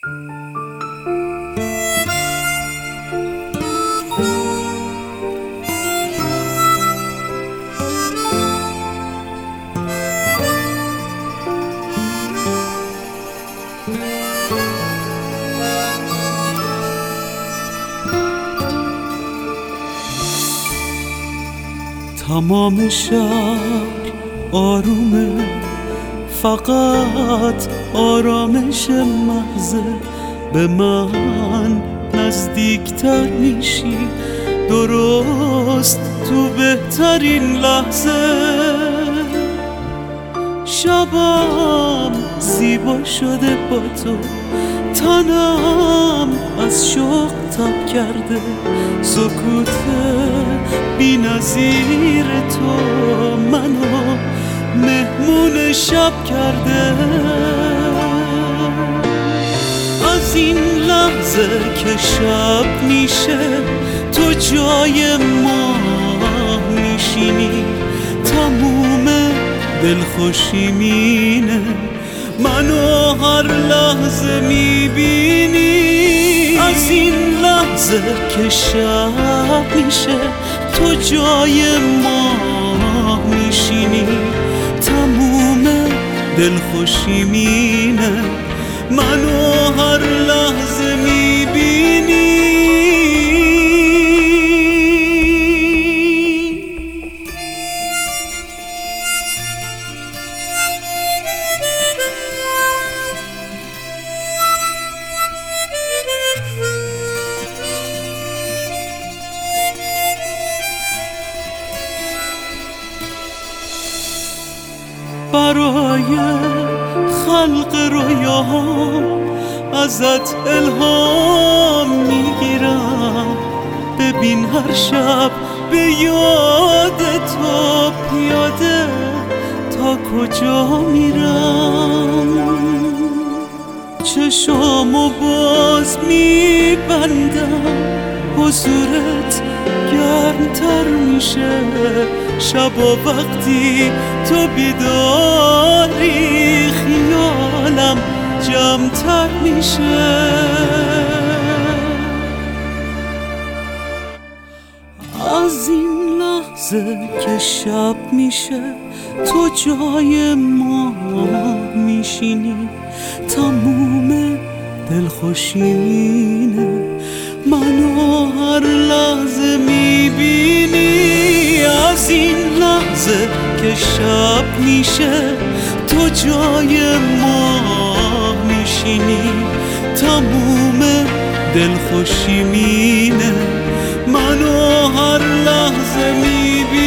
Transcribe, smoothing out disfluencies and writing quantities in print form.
تمام شهر آرومه، فقط آرامش محضه. به من نزدیکتر میشی درست تو بهترین لحظه. شبم زیبا شده با تو، تنم از شوق تب کرده. سکوت بی نظیر تو منو مهمون شب کرده. از این لحظه که شب میشه تو جای ما میشینی، تموم دلخوشی مینه منو هر لحظه میبینی. از این لحظه که شب میشه تو جای ما میشینی، تموم دلخوشی مینه منو هر لحظه میبینی. برای خلق رویاها ازت الهام میگیرم. ببین هر شب به یاد تو پیاده تا کجا میرم. چشامو باز میبندم، حضورت گرمتر میشه. شبا وقتی تو بیداری خیالم جمعتر میشه. از این لحظه که شب میشه تو جای ما میشینی، تموم دلخوشی مینه منو هر لحظه میبینی. از این لحظه که شب میشه تو جای ما میشینی، تموم دلخوشی مینه منو هر لحظه میبینی.